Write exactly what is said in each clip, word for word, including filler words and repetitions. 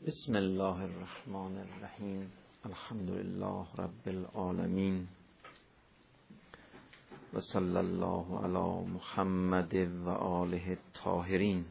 بسم الله الرحمن الرحیم. الحمد لله رب العالمین و صلی الله علی محمد و آله الطاهرین.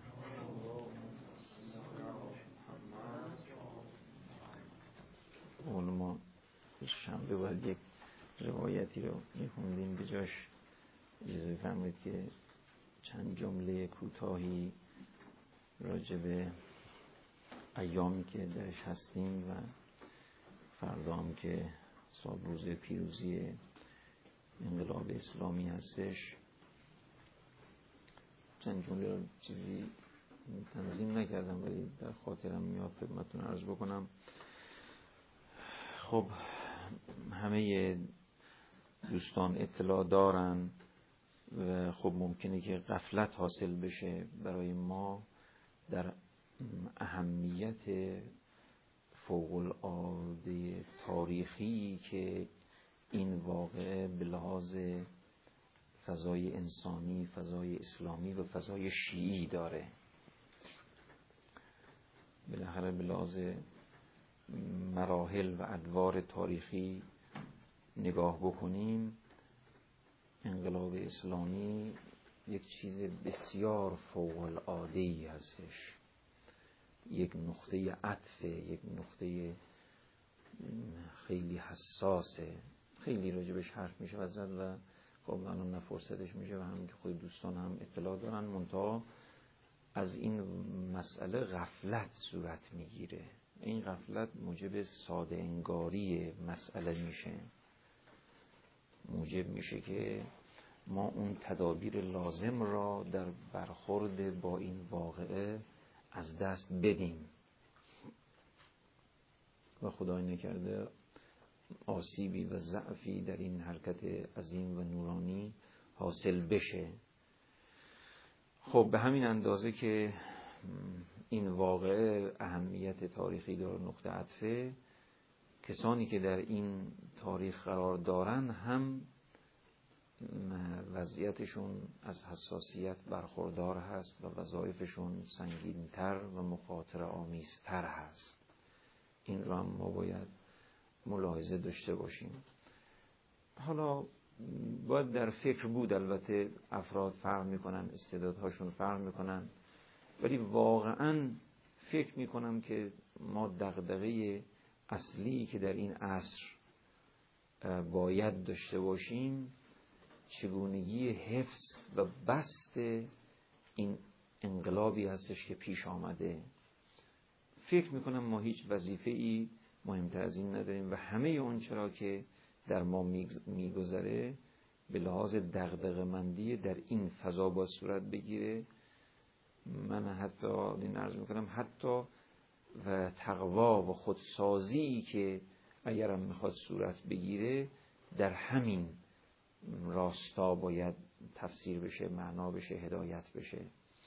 اول ما شنبه باید یک روایتی رو میخوندیم، به جاش اجازه فرمایید که چند جمله کوتاهی راجع به ایامی که درش هستیم و فردا هم که صاحب روز پیروزی انقلاب اسلامی هستش چند جمله رو چیزی تنظیم نکردم ولی در خاطرم میاد خدمتتون عرض بکنم. خب همه دوستان اطلاع دارن و خب ممکنه که غفلت حاصل بشه برای ما در اهمیت فوق العاده تاریخی که این واقعه به لحاظ فضای انسانی، فضای اسلامی و فضای شیعی داره. بالاخره به لحاظ مراحل و ادوار تاریخی نگاه بکنیم، انقلاب اسلامی یک چیز بسیار فوق العاده‌ای هستش، یک نقطه عطف، یک نقطه خیلی حساسه، خیلی راجبش حرف میشه و زد و خب الان نه فرصتش میشه و هم که خود دوستان هم اطلاع دارن، منتها از این مسئله غفلت صورت میگیره. این غفلت موجب ساده انگاری مسئله میشه، موجب میشه که ما اون تدابیر لازم را در برخورد با این واقعه از دست بدیم و خدای نکرده آسیبی و ضعفی در این حرکت عظیم و نورانی حاصل بشه. خب به همین اندازه که این واقعه اهمیت تاریخی داره، نقطه عطفه، کسانی که در این تاریخ قرار دارن هم وضعیتشون از حساسیت برخوردار هست و وظایفشون سنگین‌تر و مخاطره آمیزتر هست. این رو هم ما باید ملاحظه داشته باشیم. حالا باید در فکر بود، البته افراد فرق میکنن، استعدادهاشون فرق میکنن، ولی واقعا فکر میکنم که ما دغدغه اصلی که در این عصر باید داشته باشیم چگونگی حفظ و بسط این انقلابی هستش که پیش آمده. فکر میکنم ما هیچ وظیفه‌ای مهمتر از این نداریم و همه اون چرا که در ما میگذره به لحاظ دغدغه‌مندی در این فضا با صورت بگیره. من حتی این عرض میکنم حتی و تقوا و خودسازی که اگرم میخواد صورت بگیره در همین راستا باید تفسیر بشه، معنا بشه، هدایت بشه.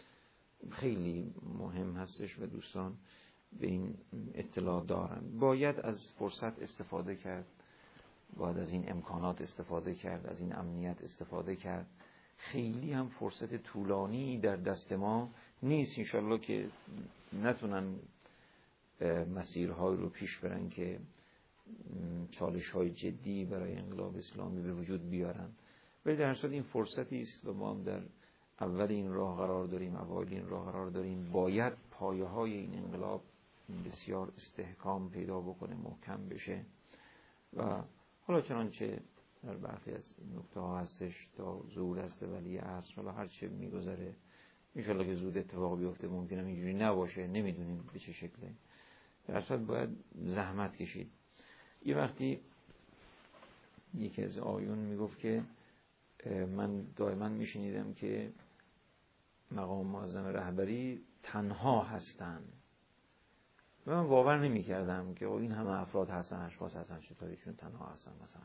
خیلی مهم هستش و دوستان به این اطلاع دارن. باید از فرصت استفاده کرد، باید از این امکانات استفاده کرد، از این امنیت استفاده کرد. خیلی هم فرصت طولانی در دست ما نیست. انشالله که نتونن مسیرهای رو پیش برن که چالش های جدی برای انقلاب اسلامی به وجود بیارن، ولی در صورت این فرصتی است و ما هم در اول این راه قرار داریم، اوایل این راه قرار داریم. باید پایه های این انقلاب بسیار استحکام پیدا بکنه، محکم بشه و حالا چنانچه در برخی از نکته ها هستش تا ظهور هست ولی عصر، حالا هر چه میگذره انشالله که زود اتفاق بیفته، ممکنه اینجوری نباشه، نمیدونیم به چه شکله. در صورت باید زحمت کشید. یه وقتی یکی از آیون میگفت که من دائما میشنیدم که مقام معظم رهبری تنها هستن و من باور نمیکردم که این همه افراد هستن، اشخاص هستن، چطوری چون تنها هستن. مثلا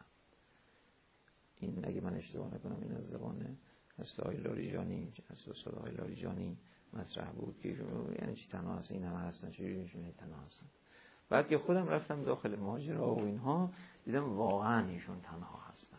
این اگه من اشتباه نکنم این از زبان حضرت آقای لاریجانی، حضرت آقای لاریجانی مطرح بود که یعنی چی تنها هستن، این همه هستن، چجوری میشه تنها هستن؟ بعد که خودم رفتم داخل ماجرا و اینها دیدم واقعا ایشون تنها هستن.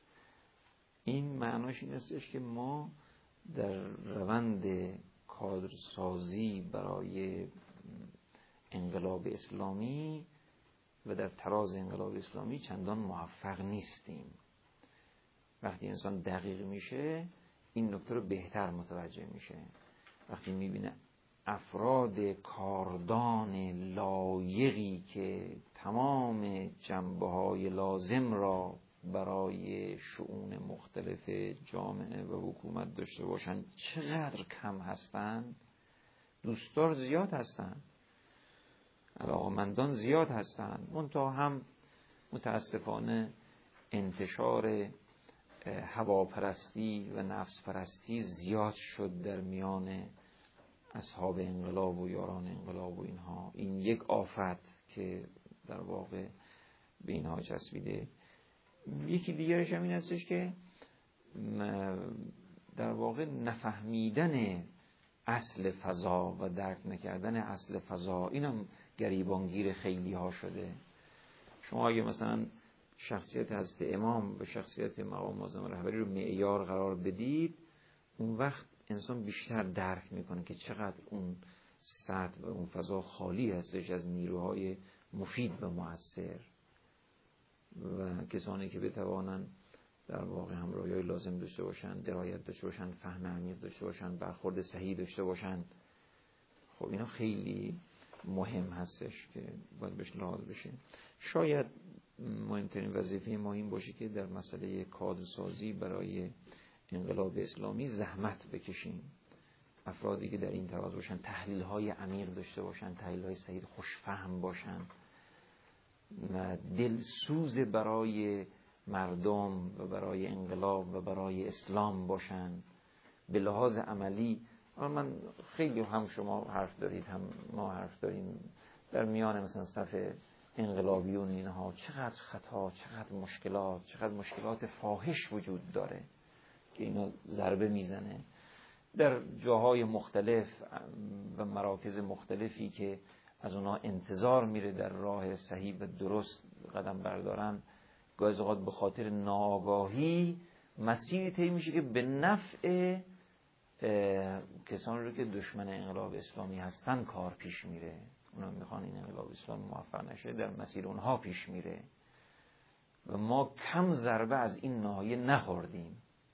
این معناش این استش که ما در روند کادرسازی برای انقلاب اسلامی و در تراز انقلاب اسلامی چندان موفق نیستیم. وقتی انسان دقیق میشه این نکته رو بهتر متوجه میشه. وقتی میبینه افراد کاردان لایقی که تمام جنبه‌های لازم را برای شؤون مختلف جامعه و حکومت داشته باشند چقدر کم هستند. دوستدار زیاد هستند، علاقمندان زیاد هستند، منتها هم متاسفانه انتشار هواپرستی و نفس پرستی زیاد شد در میان اصحاب انقلاب و یاران انقلاب و اینها. این یک آفت که در واقع به اینها چسبیده. یکی دیگرش هم این هستش که در واقع نفهمیدن اصل فضا و درک نکردن اصل فضا، اینم گریبانگیر خیلی ها شده. شما اگه مثلا شخصیت حضرت امام و شخصیت مقام معظم رهبری رو معیار قرار بدید، اون وقت انسان بیشتر درک میکنه که چقدر اون سطح و اون فضا خالی هستش از نیروهای مفید و مؤثر و کسانی که بتوانن در واقع همراهی‌های لازم داشته باشن، درایت داشته باشن، فهم عمیق داشته باشن، برخورد صحیح داشته باشن. خب اینا خیلی مهم هستش که باید بهش لحاظ بشه. شاید مهمترین وظیفه ما این باشه که در مسئله کادرسازی برای انقلاب اسلامی زحمت بکشیم. افرادی که در این تراز باشن، تحلیل‌های عمیق داشته باشن، تحلیل‌های صحیح، خوشفهم باشن و دلسوز برای مردم و برای انقلاب و برای اسلام باشن. به لحاظ عملی من خیلی هم شما حرف دارید هم ما حرف داریم در میان مثلا صف انقلابیون اینها چقدر خطا، چقدر مشکلات، چقدر مشکلات فاحش وجود داره که اینو ضربه میزنه در جاهای مختلف و مراکز مختلفی که از اونها انتظار میره در راه صحیح و درست قدم بردارن. گاهی اوقات به خاطر ناآگاهی مسیری طی میشه که به نفع کسانی رو که دشمن انقلاب اسلامی هستن کار پیش میره. اونا میخوان این انقلاب اسلامی موفق نشه، در مسیر اونها پیش میره و ما کم ضربه از این ناحیه نخوردیم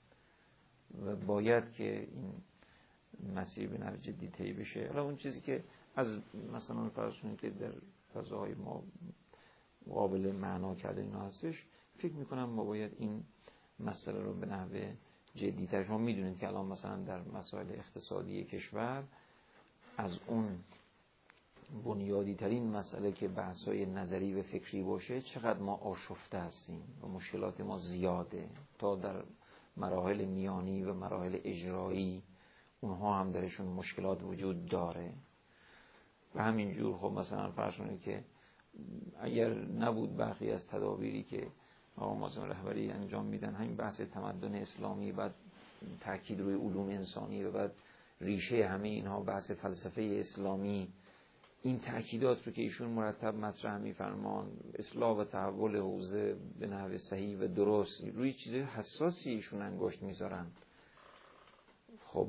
و باید که این مسیر به نوع جدی طی بشه. حالا اون چیزی که از مثلا فرضون که در فضاهای ما قابل معنا کرده اینا هستش، فکر میکنم ما باید این مسئله رو به نحو جدی‌تر. شما میدونید که الان مثلا در مسائل اقتصادی کشور از اون بنیادی ترین مسئله که بحث‌های نظری و فکری باشه چقدر ما آشفته هستیم و مشکلات ما زیاده، تا در مراحل میانی و مراحل اجرایی اونها هم درشون مشکلات وجود داره. و همینجور خب مثلا فرض کنید که اگر نبود برخی از تدابیری که مقام معظم رهبری انجام میدن، همین بحث تمدن اسلامی، بعد تاکید روی علوم انسانی و بعد ریشه همه اینها بحث فلسفه اسلامی، این تاکیدات رو که ایشون مرتب مطرح میفرمان، اصلاح و تحول حوزه به نحو صحیح و درست، روی چیزای حساسی ایشون انگشت میذارن. خب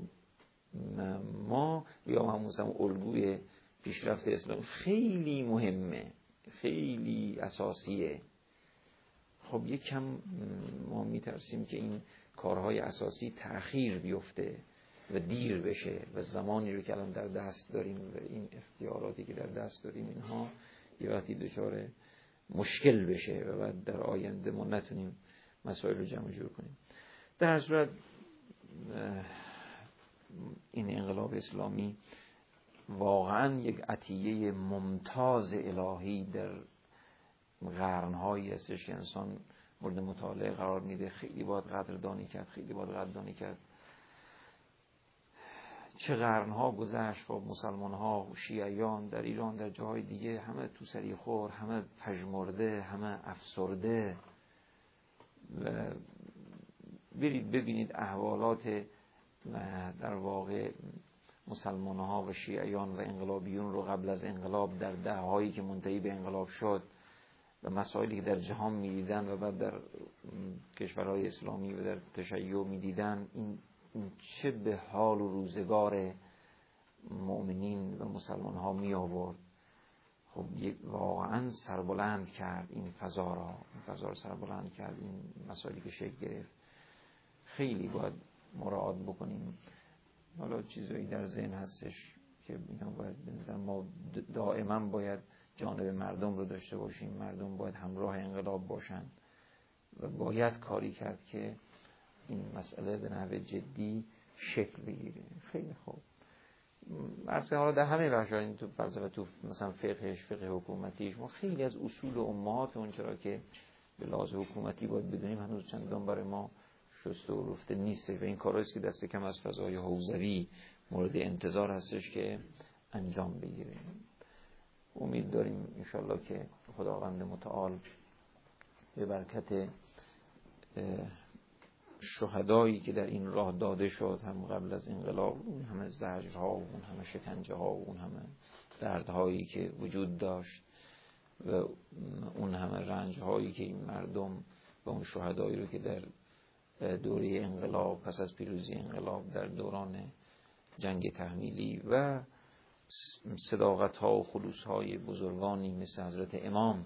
ما یا هم مثلا الگوی پیشرفت اسلام خیلی مهمه، خیلی اساسیه. خب یکم ما میترسیم که این کارهای اساسی تأخیر بیفته و دیر بشه و زمانی رو که الان در دست داریم و این اختیاراتی که در دست داریم اینها یه وقتی دچار مشکل بشه و بعد در آینده ما نتونیم مسائل رو جمع جور کنیم. در هر صورت این انقلاب اسلامی واقعا یک عطیه ممتاز الهی در قرن‌هایی هستش که انسان مورد مطالعه قرار میده. خیلی باید قدردانی کرد، خیلی باید قدردانی کرد. چه قرن‌ها گذشت. خب مسلمان‌ها، شیعیان در ایران، در جاهای دیگه، همه تو سری خور، همه پژمرده، همه افسرده. و برید ببینید احوالات در واقع مسلمان‌ها و شیعیان و انقلابیون رو قبل از انقلاب در دههایی که منتهی به انقلاب شد و مسائلی که در جهان می‌دیدن و بعد در کشورهای اسلامی و در تشیع می‌دیدن، این چه به حال و روزگار مؤمنین و مسلمان ها می آورد. خب واقعا سربلند کرد این فضا را، این فضا را سربلند کرد، این مسائلی که شکل گرفت. خیلی باید مراعات بکنیم. حالا چیزایی در ذهن هستش که اینا باید بنظر ما دائما باید جانب مردم رو داشته باشیم، مردم باید همراه انقلاب باشن و باید کاری کرد که این مسئله به نحو جدی شکل بگیره. خیلی خوب. مثلا حالا در همه بخش‌ها، این تو فلسفه، تو مثلا فقهش، فقه حکومتیش، ما خیلی از اصول و امهات اون چرا که به لحاظ حکومتی باید بدونیم هنوز چندان برای ما شسته و رفته نیست و این کارهایی که دست کم از فضای حوزوی مورد انتظار هستش که انجام بگیره. امید داریم انشالله که خداوند متعال به برکت شهدایی که در این راه داده شد، هم قبل از انقلاب، اون همه زجرها و اون همه شکنجه ها و اون همه دردهایی که وجود داشت و اون همه رنج هایی که این مردم و اون شهدایی رو که در دوره انقلاب، پس از پیروزی انقلاب، در دوران جنگ تحمیلی و صداقت ها و خلوص های بزرگانی مثل حضرت امام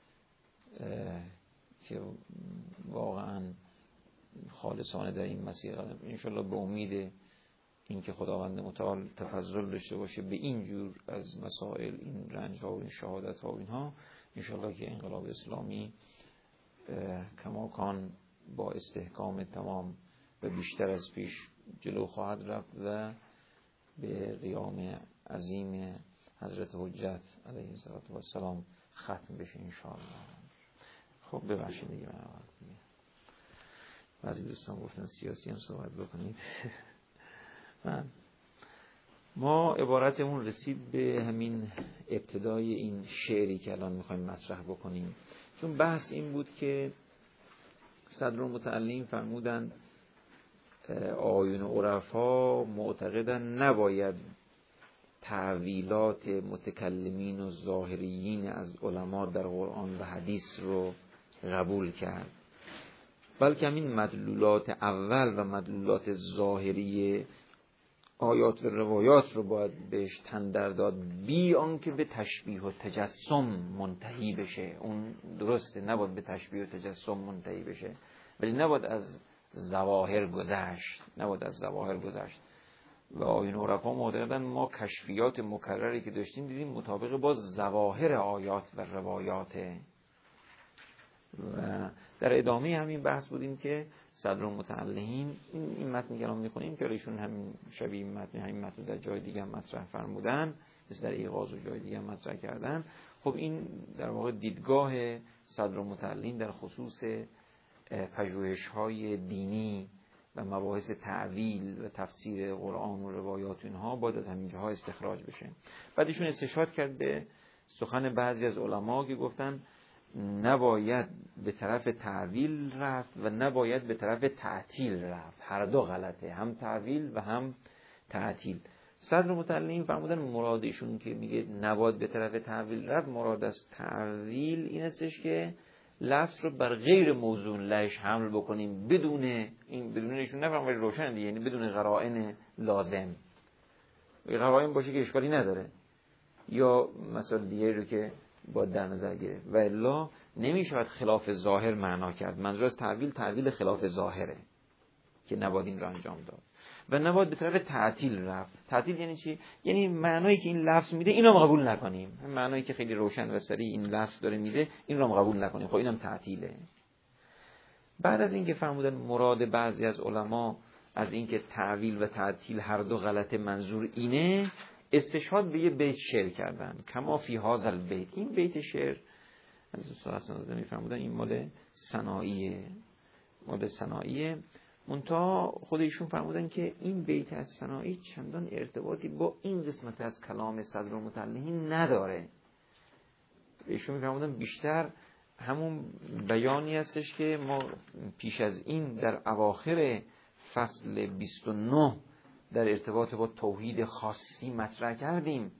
که واقعا خالصانه در این مسیر قدم، انشالله به امید اینکه خداوند متعال تفضل داشته باشه به این جور از مسائل، این رنج ها و این شهادت ها و اینها، انشالله که انقلاب اسلامی کماکان با استحکام تمام و بیشتر از پیش جلو خواهد رفت و به قیام عظیم حضرت حجت علیه السلام ختم بشه انشاءالله. خب ببخشید دیگه من آواز دیگه بعضی دوستان گفتن سیاسی هم صحبت بکنید. من ما عبارتمون رسید به همین ابتدای این شعری که الان میخوایم مطرح بکنیم، چون بحث این بود که صدرالمتعلم فرمودن آیون عرفا معتقدن نباید تعویلات متکلمین و ظاهریین از علما در قرآن و حدیث رو قبول کرد، بلکه همین مدلولات اول و مدلولات ظاهری آیات و روایات رو باید بهش تندر داد، بی آنکه به تشبیه و تجسم منتهی بشه. اون درسته، نباید به تشبیه و تجسم منتهی بشه، ولی نباید از ظواهر گذشت، نباید از ظواهر گذشت. و آیین عرفا معتقدن ما کشفیات مکرری که داشتیم دیدیم مطابق با ظواهر آیات و روایاته. و در ادامه همین بحث بودیم که صدرالمتعلمین این متن که الان می‌خونیم که ایشون همین شبیه متن همین متن در جای دیگه مطرح فرمودن، مثل در ایقاظ و جای دیگه مطرح کردن. خب این در واقع دیدگاه صدرالمتعلمین در خصوص پژوهش‌های دینی و مباحث تعویل و تفسیر قرآن و روایات اینها باید از همین جاها استخراج بشه. بعد ایشون استشهاد کرد به سخن بعضی از علما که گفتن نباید به طرف تعویل رفت و نباید به طرف تعطیل رفت، هر دو غلطه، هم تعویل و هم تعطیل. صدرالمتعلمین فرمودن مراد ایشون که میگه نباید به طرف تعویل رفت، مراد از تعویل این استش که لفظ رو بر غیر موزون لهش حمل بکنیم بدون این، بدون ایشون نفهم ولی روشن دیگه، یعنی بدون قرائن لازم. قرائن باشه که اشکالی نداره، یا مسائل دیگه رو که با در نظر گرفت، و الا نمیشود خلاف ظاهر معنا کرد. منظور از تعویل تعویل خلاف ظاهره که نباید این رو انجام داد و نباید به طرف تعطیل رفت. تعطیل یعنی چی؟ یعنی معنایی که این لفظ میده اینو قبول نکنیم، معنایی که خیلی روشن و صریح این لفظ داره میده این رو قبول نکنیم، خب اینم تعطیله. بعد از اینکه فرمودن مراد بعضی از علما از اینکه تعویل و تعطیل هر دو غلط منظور اینه، استشهاد به یه بیت شعر کردن، کما فی هذا البیت. این بیت شعر از دوستان حسن میفرمودن این مال صناعیه، مال صناعیه. منتها خود ایشون فرمودن که این بیت از صناعی چندان ارتباطی با این قسمت از کلام صدرالمتعلمین نداره. ایشون میفرمودن بیشتر همون بیانی هستش که ما پیش از این در اواخر فصل بیست و نه در ارتباط با توحید خاصی مطرح کردیم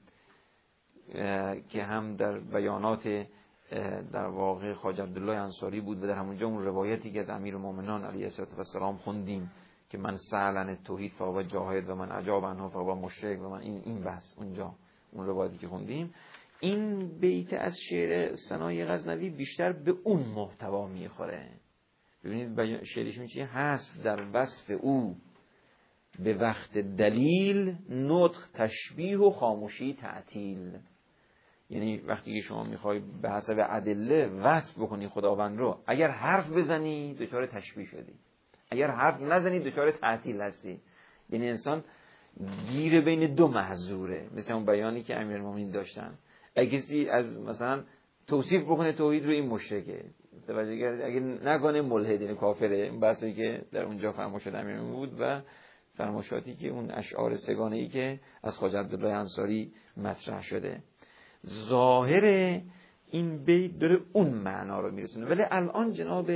که هم در بیانات در واقع خواجه عبدالله انصاری بود و در همونجا اون روایتی که از امیرالمومنین علیه السلام خوندیم که من سألن توحید فهو جاهد و من اجاب عنه فهو مشرک و من این این بحث اونجا اون روایتی که خوندیم، این بیت از شعر ثنای غزنوی بیشتر به اون محتوا میخوره. ببینید شعرش میشه هست در وصف او به وقت دلیل نطق تشبیه و خاموشی تعطیل. یعنی وقتی که شما میخوای به حسب ادله وصف بکنی خداوند رو، اگر حرف بزنی دچار تشبیه شدی، اگر حرف نزنی دچار تعطیل هستی. یعنی انسان گیر بین دو محظوره، مثل اون بیانی که امیرالمومنین داشتن. اگه کسی از مثلا توصیف بکنه توحید رو، این مشرکه، اگه نکنه ملحد، یعنی کافره. این بحثی که در اونجا فرموش شده امیرالمومنین بود و فرماشاتی که اون اشعار سگانه‌ای که از خواجه عبدالله انصاری مطرح شده. ظاهر این بیت داره اون معنا رو میرسونه. ولی الان جناب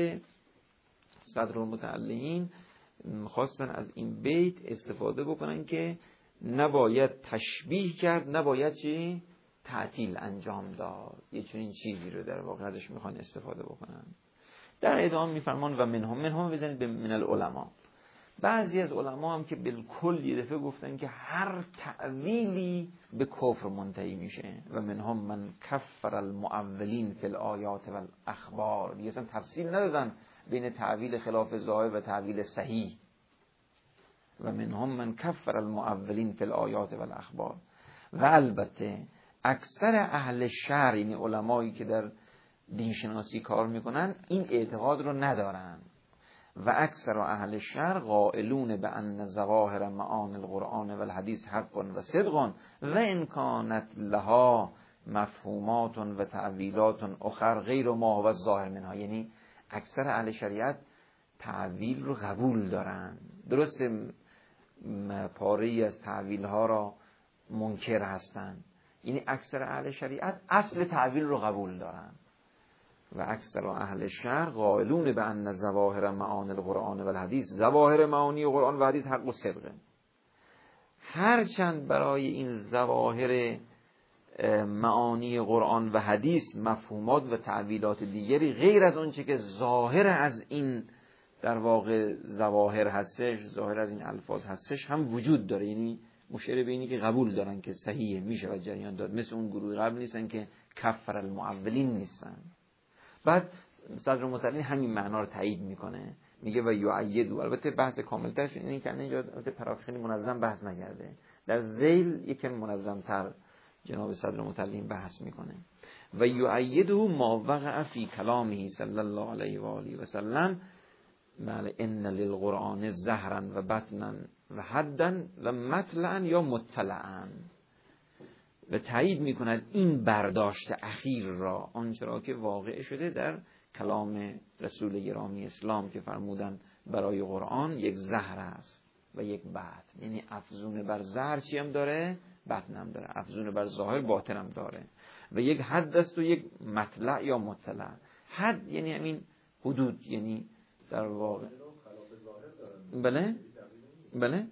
صدرالمتعلقین خواستن از این بیت استفاده بکنن که نباید تشبیه کرد، نباید چی؟ تعطیل انجام داد. یه چنین چیزی رو در واقع ازش میخوان استفاده بکنن. در ادامه میفرمان و منهم منهم بزنید به من العلماء. بعضی از علما هم که بالکل یه دفعه گفتن که هر تعویلی به کفر منتهی میشه. و منهم من کفر المعولین فی الآیات و الاخبار. دیگه اصلا تفصیل ندادن بین تعویل خلاف ظاهر و تعویل صحیح. و منهم من کفر المعولین فی الآیات و الاخبار. و البته اکثر اهل شرع، یعنی علمایی که در دینشناسی کار میکنن، این اعتقاد رو ندارن. و اکثر اهل شرع قائلون به ان ظواهر معانی القرآن و الحدیث حق و صدق و ان کانت لها مفهومات و تعویلات اخر غیر ما هو الظاهر منها. یعنی اکثر اهل شریعت تعویل رو قبول دارن، درسته پاره‌ای از تعویل ها را منکر هستن. یعنی اکثر اهل شریعت اصل تعویل رو قبول دارن. و اکثر اهل شرع قائلون به ان ظواهر معانی القرآن و الحدیث، ظواهر معانی قرآن و حدیث حق و صدقه. هرچند برای این ظواهر معانی قرآن و حدیث مفهومات و تعویلات دیگری غیر از اونچه که ظاهر از این در واقع ظواهر هستش، ظاهر از این الفاظ هستش هم وجود داره. یعنی مشیر به اینی که قبول دارن که صحیحه، میشه و جریان داد. مثل اون گروه قبل نیستن که کفر المعولین نیستن. بعد صدرالمتعلقین همین معنا رو تایید میکنه، میگه و یؤیدو. البته بحث کاملترش اینه که اینجا البته پراخین منظم بحث نکرده، در ذیل یکم منظمتر جناب صدرالمتعلقین بحث میکنه. و یؤیدو ما وقع فی کلامه صلی الله علیه و آله و سلم ان للقرآن ظهرا و بطنا و حدا و مطلعا یا مطلعا. و تایید میکند این برداشت اخیر را، آنچه را که واقع شده در کلام رسول گرامی اسلام که فرمودن برای قرآن یک ظهر است و یک بطن. یعنی افزون بر ظهر چی هم داره؟ بطن هم داره. افزون بر ظاهر باطن هم داره. و یک حد است و یک مطلع یا مطلع. حد یعنی همین حدود، یعنی در واقع بله بله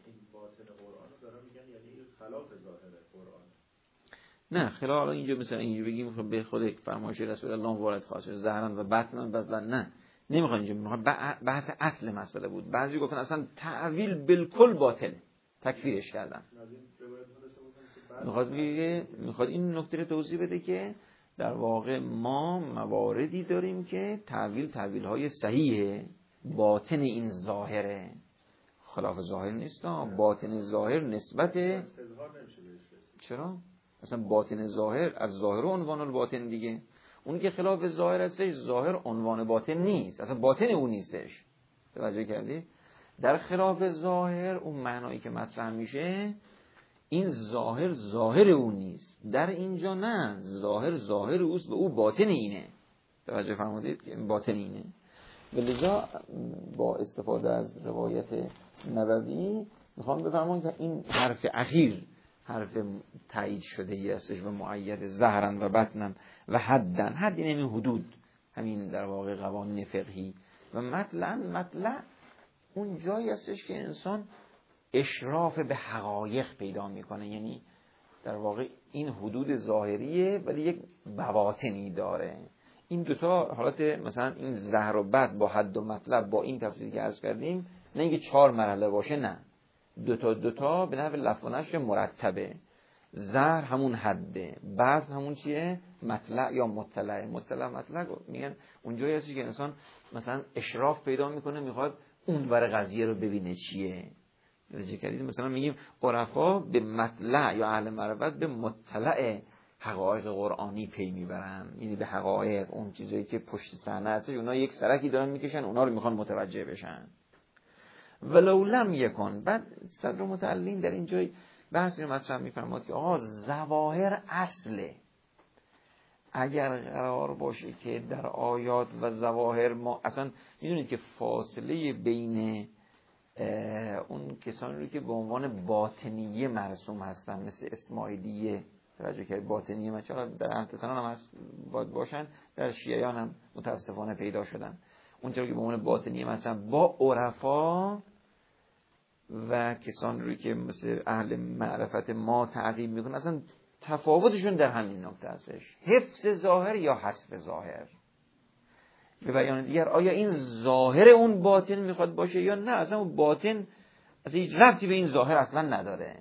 نه خلال اینجا مثلا اینجا بگیم به خود فرمایش رسول الله وارد خاصه ظاهرا و باطنا، بدلا نه نمیخوام اینجا، میخوام بحث اصل مسئله بود. بعضی گفتن اصلا تعویل بالکل باطل، تکفیرش کردن. میخواد بگه میخواد این نکته رو توضیح بده که در واقع ما مواردی داریم که تعویل تعویل های صحیحه، باطن این ظاهره، خلاف ظاهر نیست. باطن ظاهر نسبت چرا؟ مثلا باطن ظاهر از ظاهر عنوان الباطن دیگه. اون که خلاف ظاهر هستش ظاهر عنوان باطن نیست، اصلا باطن اون نیستش. توجه کردی؟ در خلاف ظاهر اون معنایی که مطرح میشه این ظاهر ظاهر اون نیست. در اینجا نه، ظاهر ظاهر اوست و او باطن اینه. توجه فرمودید که باطن اینه. ولذا با استفاده از روایت نبوی میخوام بفرمایم که این حرف اخیر حرف تایید شده ای هستش و مؤید ظهرا و بطنا و حدا. حد این همین حدود، همین در واقع قوانین فقهی. و مطلع مطلع اون جایی هستش که انسان اشراف به حقایق پیدا میکنه. یعنی در واقع این حدود ظاهریه ولی یک بواطنی داره. این دوتا حالت مثلا این ظهر و بطن با حد و مطلب با این تفسیری که عرض کردیم، نه اینکه چهار مرحله باشه، نه، دوتا دوتا به نحو لفظ و نشر مرتبه. زهر همون حده، بعض همون چیه؟ مطلع یا مطلع. مطلع مطلع میگن اونجایی هستی که انسان مثلا اشراف پیدا میکنه، میخواد اون ور قضیه رو ببینه چیه. درجه کردید مثلا میگیم عرفا به مطلع یا اهل معرفت به مطلع حقایق قرآنی پی میبرن، یعنی به حقایق اون چیزایی که پشت صحنه هست اونا یک سرکی دارن میکشن، اونا رو میخوان متوجه بشن. ولو لم یکن. بعد صدر متعلین در این جای بحثی رو مطرح میفرماد که آقا ظواهر اصله. اگر قرار باشه که در آیات و ظواهر ما اصلا میدونید که فاصله بین اون کسانی رو که به عنوان باطنیه مرسوم هستن مثل اسماعیلیه، توجه که باطنیه مثلا در انتسان هم باشن، در شیعیان هم متاسفانه پیدا شدن، اونجا که به عنوان باطنیه مثلا با عرفا و کسان رو که مثل اهل معرفت ما تعقیب میکنن، اصلا تفاوتشون در همین نکته هستش، حفظ ظاهر یا حذف ظاهر. به بیان دیگر آیا این ظاهر اون باطن میخواد باشه یا نه، اصلا اون باطن اصلا هیچ ربطی به این ظاهر اصلا نداره.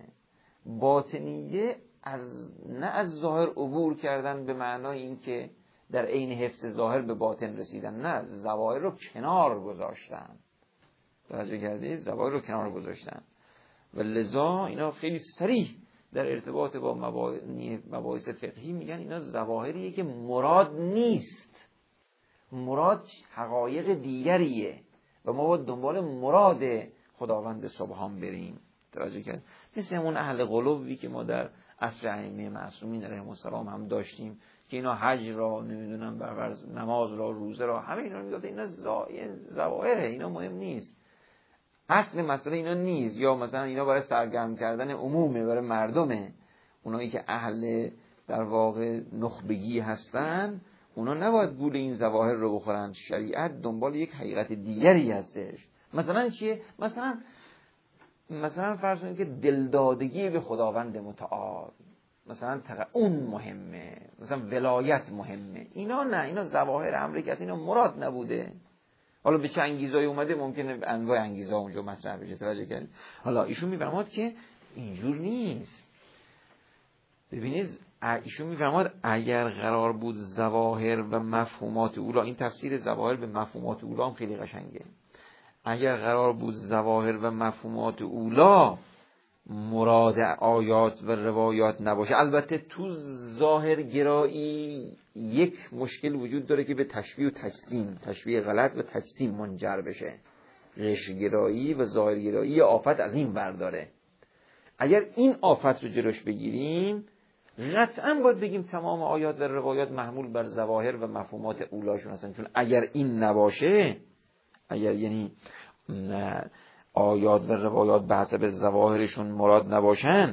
باطنیه از نه از ظاهر عبور کردن به معنای این که در عین حفظ ظاهر به باطن رسیدن، نه، ظواهر رو کنار گذاشتن. توجه کردید؟ ظواهر رو کنار گذاشتن و لذا اینا خیلی صریح در ارتباط با مباحث فقهی میگن اینا ظواهریه که مراد نیست، مراد حقایق دیگریه و ما باید دنبال مراد خداوند سبحان بریم. توجه کرد؟ مثل اون اهل قلوبی که ما در عصر ائمه معصومین علیهم السلام هم داشتیم که اینا حج را نمیدونم بر نماز را روزه را همه اینا رو میگفت اینا ظواهره، اینا مهم نیست، اصل مسئله اینا نیست، یا مثلا اینا برای سرگرم کردن عمومه، برای مردمه. اونایی که اهل در واقع نخبگی هستن اونا نباید گول این ظواهر رو بخورن. شریعت دنبال یک حقیقت دیگری هستش. مثلا چیه؟ مثلا مثلا فرض کنید که دلدادگی به خداوند متعال، مثلا اون مهمه، مثلا ولایت مهمه. اینا نه، اینا ظواهر امری که از اینا مراد نبوده. حالا به چه انگیزایی اومده ممکنه انواع انگیزا اونجا مطرح بشه. توجه کنید؟ حالا ایشون میفرماد که اینجور نیست. ببینید ایشون میفرماد اگر قرار بود ظواهر و مفهومات اولا، این تفسیر ظواهر به مفهومات اولا هم خیلی قشنگه، اگر قرار بود ظواهر و مفهومات اولا مراد آیات و روایات نباشه، البته تو ظاهر گرایی یک مشکل وجود داره که به تشبیه و تجسیم، تشبیه غلط و تجسیم منجر بشه. قشر گرایی و ظاهر گرایی آفت از این برداره. اگر این آفت رو جلوش بگیریم قطعا باید بگیم تمام آیات و روایات محمول بر ظواهر و مفهومات اولاشون هستن، چون اگر این نباشه، اگر یعنی آیات و روایات به حسب ظواهرشون مراد نباشن،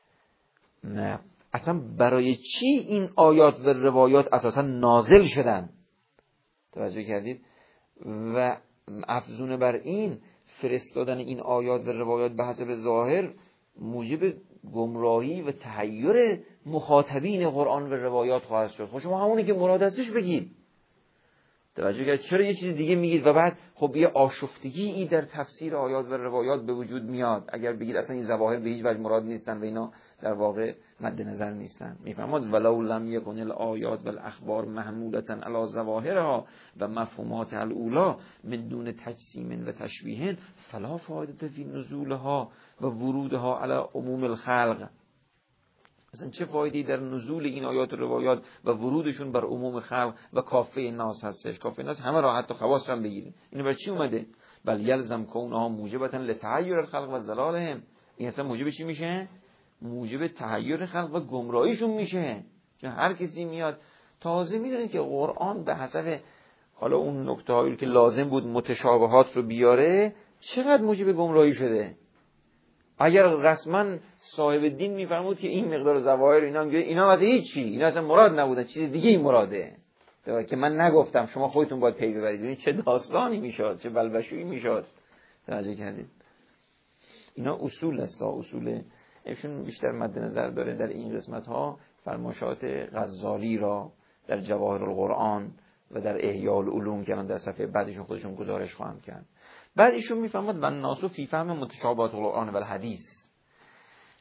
نه اصلا برای چی این آیات و روایات اساسا نازل شدن؟ توجه کردید؟ و افزون بر این فرستادن این آیات و روایات به حسب ظاهر موجب گمراهی و تحیر مخاطبین قرآن و روایات خواهد شد. خب شما همونی که مراد هستش بگید. توجه کرد؟ چرا یه چیز دیگه میگید و بعد خب یه آشفتگی ای در تفسیر آیات و روایات به وجود میاد اگر بگید اصلا این ظواهر به هیچ وجه مراد نیستن و اینا در واقع مد نظر نیستن. میفهمید ولو لم یکن الآیات والاخبار محمولة علی ظواهرها و مفهومات الاولی من دون تجسیم و تشبیه فلا فایده فی نزولها و ورودها علی عموم الخلق. مثلا چه فایده‌ای در نزول این آیات و روایات و ورودشون بر عموم خلق و کافه ناس هستش؟ کافه ناس همه را، حتی خواص هم بگیریم. اینو برای چی اومده؟ بل یلزم کونها موجبتا لتحیر الخلق و ضلالهم. این اصلا موجب چی میشه؟ موجب تحیر خلق و گمراهیشون میشه. چون هر کسی میاد تازه میدونه که قرآن به حسب حالا اون نکته‌هایی که لازم بود متشابهات رو بیاره چقدر موجب گمراهی شده. اگر رسما صاحب دین میفرمود که این مقدار ظواهر اینا میگه اینا واسه هیچ چی، اینا اصلا مراد نبودن، چیز دیگه این مراده که من نگفتم، شما خودتون باید پی ببرید. ببینید چه داستانی میشد، چه بلبشویی میشد. توجه کردید؟ اینا اصول است، اصول ایشون بیشتر مد نظر داره در این قسمت ها فرمایشات غزالی را در جواهر القرآن و در احیاء العلوم که من در صفحه بعدشون خودشون گزارش خواهم کرد. بعد ایشون میفهمد و الناس فی فهم متشابهات القرآن و الحدیث.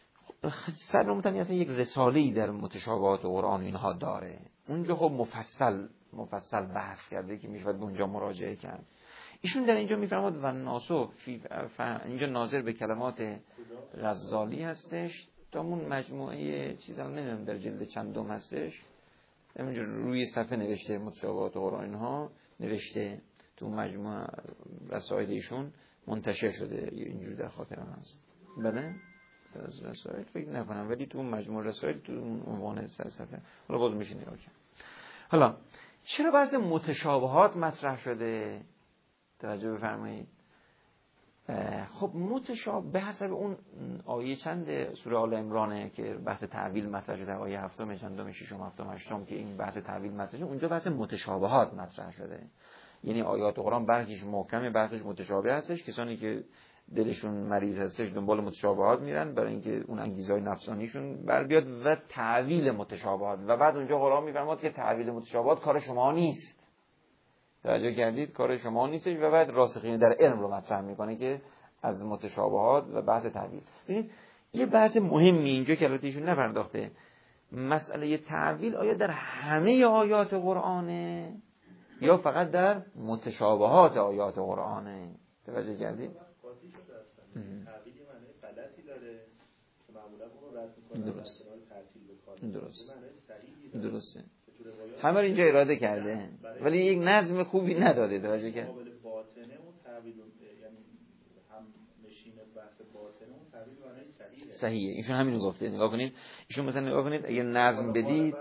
صدر مطلعی اصلا یک رساله‌ای در متشابهات قرآن اینها داره. اونجا خب مفصل مفصل بحث کرده که میشه به اونجا مراجعه کرد. ایشون در اینجا میفرماد و ناسو اینجا ناظر به کلمات غزالی هستش. تا اون مجموعه چیزا نمیدونم در جلد چندم هستش، همینجا روی صفحه نوشته متشابهات قرآن اینها نوشته، تو مجموعه رسائل ایشون منتشر شده، اینجوری در خاطرم هست. بله از رسائل فکر نکنم، ولی تو مجموعه رسائل تو عنوان سر صفحه، حالا باز میشه نگاه کرد. حالا چرا بعضی متشابهات مطرح شده؟ توجه بفرمایید. خب متشابه به حسب اون آیه چند سوره آل عمرانه که بحث تعویل مطرح شده، آیه هفتم، چندم، ششم، هفتم، هشتم که این بحث تعویل مطرح شده، اونجا بحث متشابهات مطرح شده. یعنی آیات قرآن برخیش محکمه، برخیش متشابه هستش. کسانی که دلشون مریض هستش دنبال متشابهات میرن برای اینکه اون انگیزهای نفسانیشون بر بیاد و تعویل متشابهات. و بعد اونجا قرآن میفرماد که تعویل متشابهات کار شما نیست. توجه کردید؟ کار شما نیستش. و بعد راسخین در علم رو مطرح میکنه که از متشابهات و بحث تعویل. ببینید یه بحث مهمی اینجا که البته ایشون نپرداخته، مسئله تعویل آیا در همه آیات قرآنه یا فقط در متشابهات آیات قرآنه؟ توجه کردید؟ تعویل معنی غلطی داره که معمولا اون رو رد می‌کنه. درست. درست. درست. درسته. همه رو اینجا اراده کرده ولی یک نظم خوبی نداده. توجه کرد؟ مقابل باطنه اون تعویل یعنی هم نشین بحث باطنه اون تعویل معنی صحیحه. صحیحه. ایشون همین رو گفته. نگاه کنید. ایشون مثلا نگاه کنید اگه نظم بدید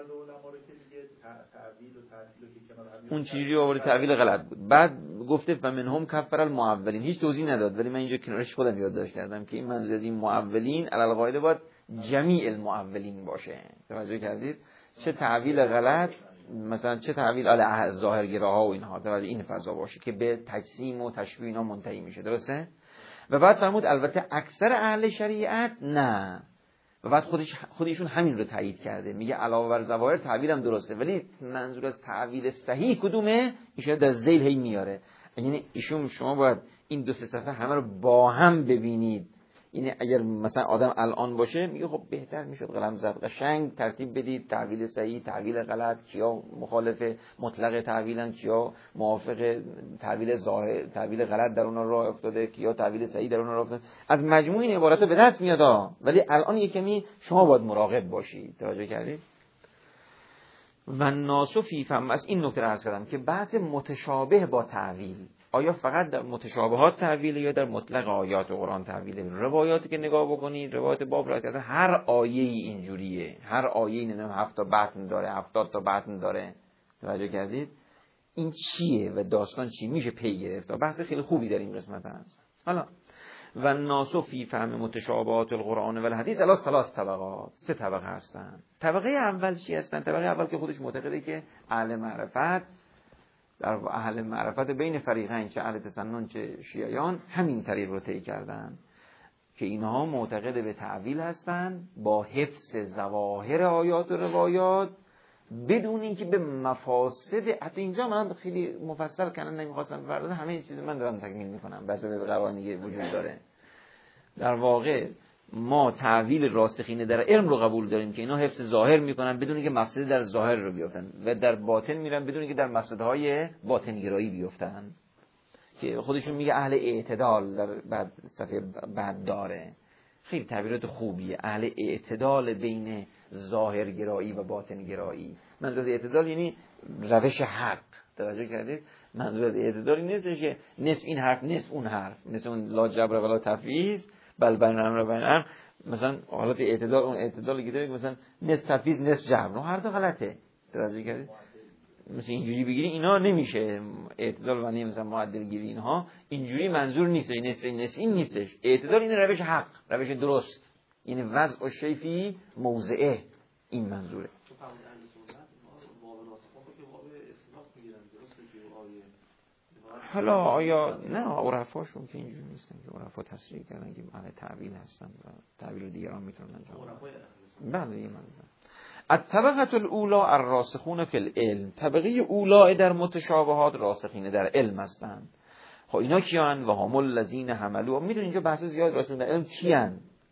اون چیزی آورده تعویل غلط بود. بعد گفته فمنهم کفر المعولین، هیچ توضیح نداد، ولی من اینجا کنارش خودم یادداشت کردم که این منظور از این معولین علی القاعده باید جمیع المعولین باشه. توجه کردید؟ چه تعویل غلط، مثلا چه تعویل علی ظاهرگراها و اینها، توجه این فضا باشه که به تجسیم و تشبیه اینا منتهی میشه. درسته؟ و بعد فرمود البته اکثر اهل شریعت نه. و بعد خودش خودشون همین رو تایید کرده، میگه علاوه بر ظواهر تعویل هم درسته، ولی منظور از تعویل صحیح کدومه؟ ایشون در ذیل هی میاره. یعنی ایشون شما باید این دو سه صفحه همه رو با هم ببینید. یعنی اگر مثلا آدم الان باشه میگه خب بهتر میشد قلم زد قشنگ ترتیب بدید، تعویل صحیح، تعویل غلط، کیا مخالف مطلق تعویلن، کیا موافق تعویل ظاهر، تعویل غلط در اونها راه افتاده، کیا تعویل صحیح در اونها راه افتاده. از مجموع این عبارات به دست میاد، ولی الان یک کمی شما باید مراقب باشید. توجه کردید؟ و ناسو فی فهم، از این نکته عرض کردم که بحث متشابه با تعویل آیا فقط در متشابهات تعویل یا در مطلق آیات قرآن تعویل؟ روایاتی که نگاه بکنید، روایات باب را کرده هر آیه ای اینجوریه، هر آیه ای نمیدونم هفت تا متن داره، هفتاد تا متن داره. توجه کردید؟ این چیه و داستان چی؟ میشه پی گرفت. بحث خیلی خوبی در این قسمت هست. حالا و ناسو فی فهم متشابهات القرآن و الحدیث الی ثلاث طبقات، سه طبقه هستن. طبقه اول چی هستن؟ طبقه اول که خودش معتقده که اهل معرفت، در اهل معرفت بین فریقین، چه اهل تسنن چه شیعیان، همین طریق رو طی کردن که اینها معتقد به تعویل هستن با حفظ ظواهر آیات و روایات بدون اینکه به مفاسد، حتی اینجا من خیلی مفصل کنن نمیخواستم بردازم، همه چیز من دارم تکمیل میکنم بحث به قوانین وجود داره. در واقع ما تعویل راسخین در علم رو قبول داریم که اینا حفظ ظاهر میکنن بدون اینکه مفسد در ظاهر رو بیافتن و در باطن میرن بدون اینکه در مفسدهای باطنگرایی بیافتن، که خودشون میگه اهل اعتدال در بعد صفحه بعد داره. خیلی تعبیرات خوبیه، اهل اعتدال بین ظاهرگرایی و باطنگرایی. منظور از اعتدال یعنی روش حق. توجه کردید؟ منظور از اعتدال این نیستش که نصف این حرف نصف اون حرف، مثل اون لا جبر ولا تفویض بل بین امر و بین امر، مثلا حالت اعتدال، اون اعتدالی که داره مثلا نصف تفویض نصف جبر، هر دو غلطه. توجه کردید؟ مثلا اینجوری بگیری اینا نمیشه اعتدال و نه مثلا معدل گیری، اینها اینجوری منظور نیست. این نصف این نصف این نیستش. اعتدال این روش حق، روش درست، یعنی وضع شیفی موضعه، این منظوره. حالا آیا نه عرفاشون که اینجوری نیستن که عرفا تصریح کردن که اهل تعویل هستن و تعویل دیگران میتونن انجام بدن؟ بله این منظور. الطبقه الاولى الراسخون فی العلم، طبقه اولی در متشابهات راسخین در علم هستند. خب اینا کیان؟ و هم الذین حملوا، میدونید اینجا بحث زیاد راسخین در علم کیان؟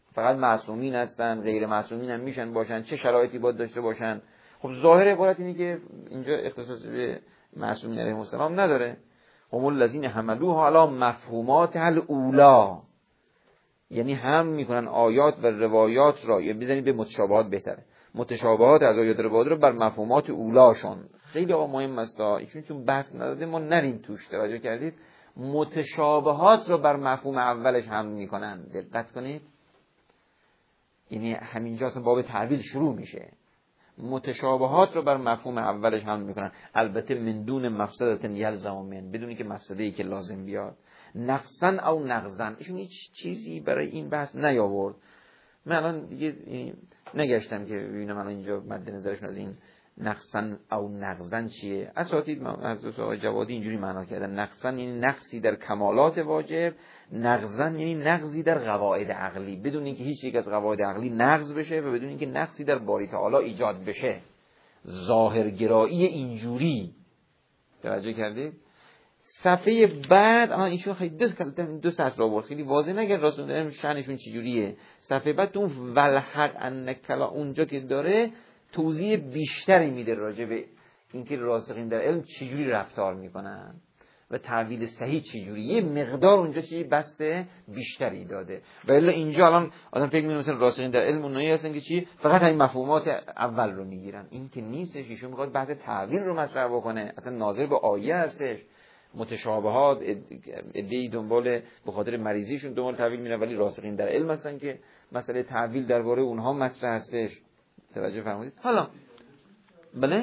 فقط معصومین هستن، غیر معصومین هم میشن باشن، چه شرایطی باید داشته باشن. خب ظاهر عبارت اینه که اینجا اختصاص به معصومین علیهم السلام نداره. هم الذین حملوها علی مفهومات الاولی، یعنی هم میکنن آیات و روایات را، یا بزنید به متشابهات بهتره، متشابهات از آیات روایات رو بر مفهومات اولاشون. خیلی آقا مهم است ایشون چون بحث نداده ما نریم توش. توجه کردید؟ متشابهات رو بر مفهوم اولش هم میکنن. دقت کنید، یعنی همینجا اصلا باب تعویل شروع میشه. متشابهات رو بر مفهوم اولش هم میکنن، البته من دون مفسدت یلزم من، بدونی که مفسده‌ای که لازم بیاد. نقصن او نقضن، ایشون هیچ چیزی برای این بحث نیاورد. من الان دیگه نگشتم که ببینم الان اینجا مد نظرشون از این نقصن او نقضن چیه. اساتید از آقای جوادی اینجوری معنا کردن، نقصن یعنی نقصی در کمالات واجب، نقضن یعنی نقضی در قواعد عقلی، بدون اینکه هیچ یک از قواعد عقلی نقض بشه و بدون اینکه نقصی در باری تعالی ایجاد بشه. ظاهرگرایی اینجوری. توجه کردید؟ صفحه بعد الان ایشون خیلی دو دو سطر آورد، خیلی واضح نگرد راسون شأنشون چجوریه. صفحه بعد تو اون ولحق انکلا اونجا که داره توضیح بیشتری میده راجع به اینکه راسخین در علم چجوری رفتار میکنن و تعویل صحیح چجوری. یه مقدار اونجا چیزی بسته بیشتری داده. و الا اینجا الان آدم فکر می‌کنه مثلا راسخین در علم اونایی هستن که چی فقط همین مفهومات اول رو میگیرن. این که نیستش. ایشون میخواد بحث تعویل رو مطرح بکنه، اصلا ناظر به آیه هستش. متشابهات ادعی دنبال به خاطر مریضیشون دنبال تعویل میرن، ولی راسخین در علم هستن که مسئله تعویل درباره اونها مطرح هستش. توجه فرمودید؟ حالا بله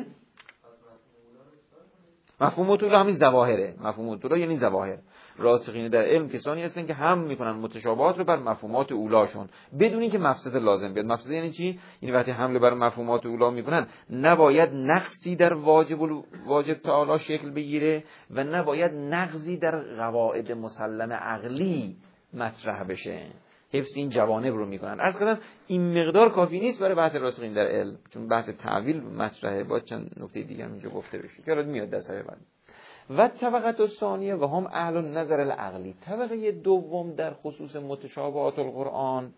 مفهوم اطلاع همین ظواهره. مفهوم اطلاع یعنی ظواهر. راسخین در علم کسانی هستن که هم میکنن متشابهات رو بر مفهومات اولاشون بدون اینکه مفسده لازم بیاد. مفسده یعنی چی؟ یعنی وقتی حمله بر مفهومات اولا میکنن نباید نقصی در واجب واجب تعالی شکل بگیره و نباید نقضی در قواعد مسلم عقلی مطرح بشه. حفظ این جوانب رو میکنن. عرض کردم این مقدار کافی نیست برای بحث راسخین در علم، چون بحث تعویل مطرحه. با چند نکته دیگه هم اینجا گفته بشه که الان میاد دسته بعد. و طبقه الثانیه و هم اهل النظر العقلی، طبقه دوم در خصوص متشابهات القرآن،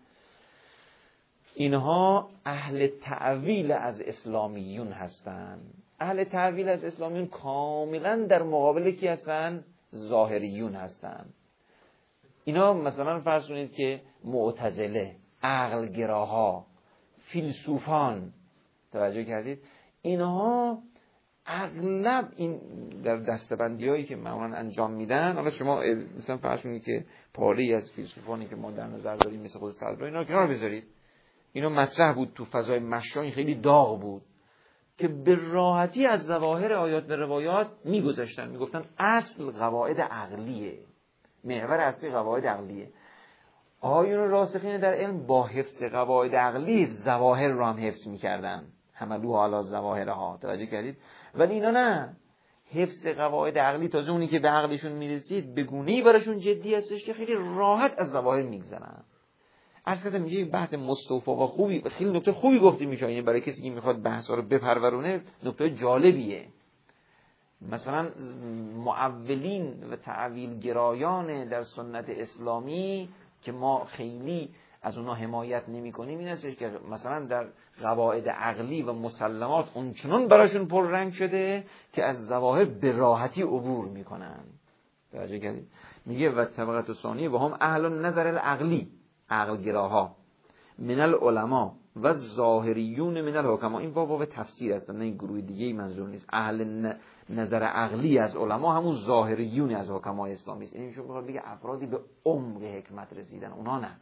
اینها اهل تعویل از اسلامیون هستند. اهل تعویل از اسلامیون کاملا در مقابل کی هستند؟ ظاهریون هستند. اینا مثلا فرض کنید که معتزله، عقلگراها، فیلسوفان، توجه کردید؟ اینها اغلب این در دسته‌بندی‌هایی که معمولا انجام میدن، حالا شما مثلا فرض کنید که پاره‌ای از فیلسوفانی که ما در نظر داریم مثل خود صدرا اینا کنار بذارید، اینا مطرح بود تو فضای مشروعی، خیلی داغ بود که به راحتی از ظواهر آیات و روایات میگذشتن، میگفتن اصل قواعد عقلیه، محور اصلی قواعد عقلیه. آیون راسخین در علم با حفظ قواعد عقلی ظواهر رو هم حفظ میکردن، حملوها علی ظواهرها. توجه کردید؟ ولی اینا نه، حفظ قواعد عقلی تازه اونی که به عقلشون میرسید به گونه‌ای براشون جدی هستش که خیلی راحت از ظواهر میگذرن. عرض کردم میگه بحث مستوفا و خوبی، خیلی نکته خوبی گفته میشه، یعنی برای کسی که میخواد بحثا رو بپرورونه نکته جالبیه. مثلا معولین و تعویل گرایان در سنت اسلامی که ما خیلی از اونها حمایت نمی کنیم این هستش که مثلا در قواعد عقلی و مسلمات اونچنان براشون پررنگ شده که از ظواهر به راحتی عبور میکنن. توجه کردید؟ میگه و طبقه الثانیه و هم اهل النظر العقلی، عقلگراها، من العلماء و ظاهریون من الحکما. این واو تفسیر هستن، نه این گروه دیگه ای منظور نیست. اهل نظر عقلی از علما همون ظاهریون از حکمای اسلامی است. این شو میخواد بگه افرادی به عمق حکمت رسیدن، اونا نه.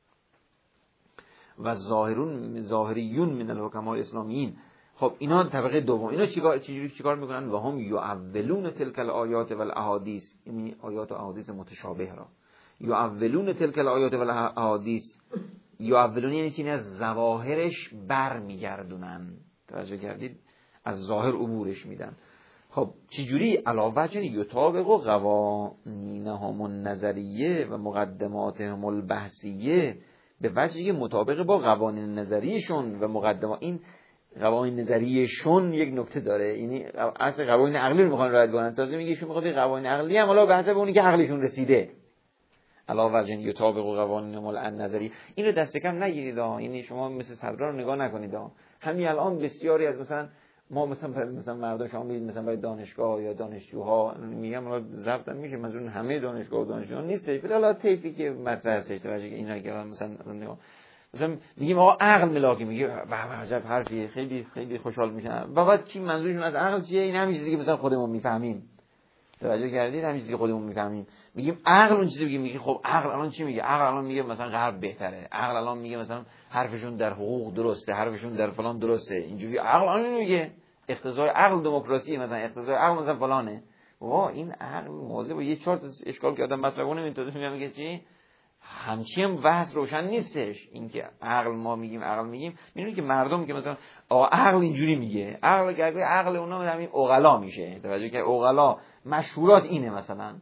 و ظاهرون ظاهریون من الحکمای اسلامیین. خب اینا طبقه دوم. اینا چیکار چجوری چیکار میکنن؟ و هم یعولون تلک الآیات و الاحادیث، یعنی آیات و احادیث متشابه را یعولون تلک الآیات و الاحادیث. یعولون یعنی چی؟ از ظواهرش بر میگردونن. توجه کردید؟ از ظاهر عبورش میدن. خب چجوری؟ علاوه چنی یطابق و قوانینهم النظریه و مقدماتهم البحثیه، به وجهی مطابق با قوانین نظریشون و مقدمات. این قوانین نظریشون یک نکته داره، یعنی اصل قوانین عقلی رو میخوان رعایت کنن. تازه میگه ایشون میخواد قوانین عقلی هم حالا بحث به اونی که عقلشون رسیده. علاوه بر جن یطابق قوانین ملعن نظری. این رو دست کم نگیرید ها، یعنی شما مثل صدرا رو نگاه نکنید ها. همین الان بسیاری از مثلا ما مثلا مثلا مردم شما میدید مثلا برای دانشگاه یا دانشجوها، میگم الان ضبط میشه مثلا همه دانشگاه و دانشجوها نیستش، ولی الان طیفی که مطرح هستش توجه که اینا که مثلا مثلا میگیم آقا عقل ملاکی، میگه به عجب حرفیه، خیلی خیلی خوشحال میشن. و بعد کی منظورشون از عقل چیه؟ این همین چیزی که مثلا خودمون میفهمیم. توجه کردید؟ همین چیزی که خودمون میفهمیم. میگیم عقل اون چیزی میگه، میگه خب عقل الان چی میگه؟ عقل الان میگه مثلا غرب بهتره. عقل الان میگه مثلا حرفشون در حقوق درسته، حرفشون در فلان درسته. اینجوری عقل الان میگه اقتضای عقل دموکراسی، مثلا اقتضای عقل مثلا فلانه. وا این عقل موضوع با یه چهار تا اشکال که آدم مطرح کنه اینطوری میگه چی؟ همچین بحث روشن نیستش. اینکه عقل ما میگیم عقل میگیم، میدونی که مردم که مثلا آقا عقل اینجوری میگه، عقل که عقل اونا همین عقلا میشه. توجه که عقلا مشهورات اینه مثلا.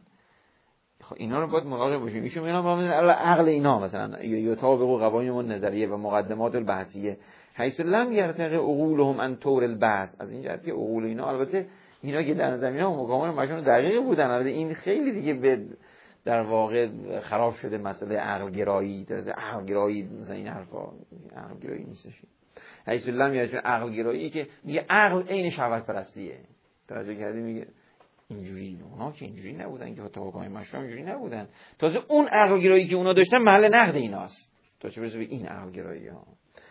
خب اینا رو باید مراقب باشیم. ایشون میگن ما مثلا عقل اینا مثلا یطابق قوانین نظریه و مقدمات البحثیه حیث لم یرتقی عقولهم عن طور البحث. از این جهت که عقول اینا البته اینا که در زمینه مقامات ماشون دقیق بودن، البته این خیلی دیگه به در واقع خراب شده مسئله عقل گرایی. درسته عقل گرایی مثلا این حرفا عقل گرایی نیستش. حیث لم یرتقی عقل گرایی که میگه عقل عین شهوت پرستیه. توجه کردی؟ میگه اینجوری. اونا که اینجوری نبودن که توقعای مشروع اینجوری نبودن. تازه اون عقل گرایی که اونا داشتن محل نقد ایناست. تا چه برسه به این عقل گرایی ها.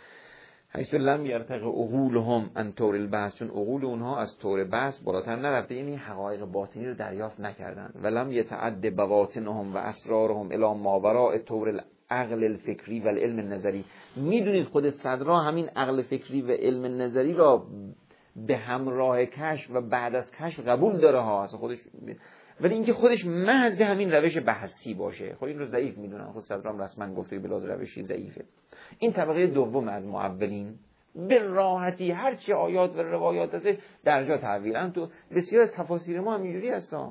حیث لم یرتقی عقولهم عن طور البحث، چون عقول اونها از طور بحث بالاتر نرفته، یعنی حقایق باطنی رو دریافت نکردن. ولم یتعد بواطنهم و اسرارهم الی ماوراء طور العقل الفکری و العلم النظری. میدونید خود صدرا همین عقل فکری و علم نظری را به همراه کشف و بعد از کشف قبول داره ها اصلا خودش، ولی اینکه خودش محض همین روش بحثی باشه خب این رو ضعیف میدونن. خود صدرام رسما گفته بلاز روشی ضعیفه. این طبقه دوم از معولین به راحتی هر چی آیات و روایات هست در جا تعویلن. تو بسیار از تفاسیر ما هم اینجوری هستن،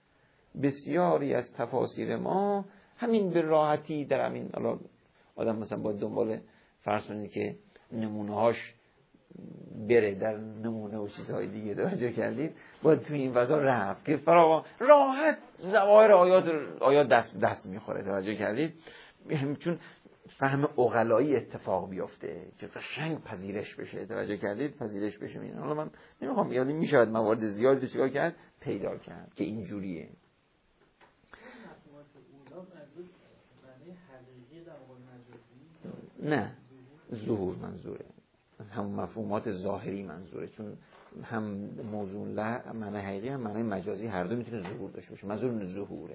بسیاری از تفاسیر ما همین به راحتی در همین الان آدم مثلا با دنبال فرض کنید که نمونه‌هاش بره در نمونه و چیزهای دیگه توجه کردید باید توی این فضا رفت که فراوان راحت ظواهر آیات آیات دست دست میخوره. توجه کردید؟ چون فهم عقلایی اتفاق بیفته که قشنگ پذیرش بشه. توجه کردید؟ پذیرش بشه. این حالا من نمیخوام یعنی میشه موارد زیادی چیکار کرد پیدا کرد که اینجوریه. نه ظهور منظوره، هم مفهومات ظاهری منظوره، چون هم موضوع له معنی حقیقی هم معنی مجازی هر دو میتونه ظهور داشته باشه. منظور ظهوره.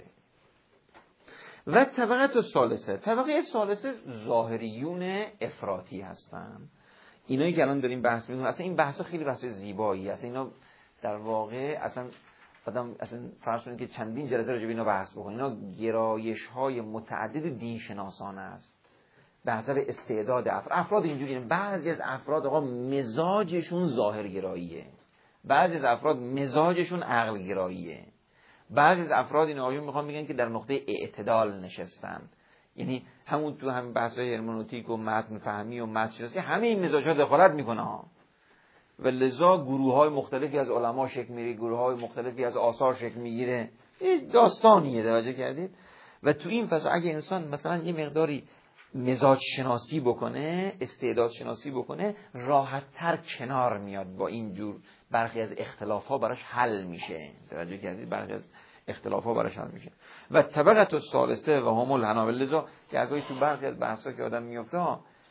و طبقه ثالثه، طبقه ثالثه ظاهریون افراطی هستن. اینایی که الان داریم بحث می‌کنیم اصلا این بحثا خیلی بحث زیبایی اصلا اینا در واقع اصلا آدم اصلا فرض کنید که چندین جلسه راجع به اینا بحث بکنیم. اینا گرایش‌های متعدد دین شناسانه است. به حسب استعداد افراد. افراد اینجوریه، بعضی از افراد آقا مزاجشون ظاهرگراییه، بعضی از افراد مزاجشون عقلگراییه، بعضی از افراد این آیون میخوان بگن که در نقطه اعتدال نشستن. یعنی همون تو هم بحث‌های هرمنوتیک و متن فهمی و متن شناسی همه این مزاج‌ها دخالت میکنه ها. و لذا گروه‌های مختلفی از علما شکل میگیره، گروه‌های مختلفی از آثار شکل میگیره. این داستانیه. توجه کردید؟ و تو این فضا اگه انسان مثلا یه مقداری مزاج شناسی بکنه، استعداد شناسی بکنه، راحت تر کنار میاد با این جور برخی از اختلاف ها براش حل میشه. توجه کردید؟ برخی از اختلاف ها براش حل میشه. و طبقه الثالثه و هم الحنابلة، لذا که اگه تو برخی از بحثا که آدم میفته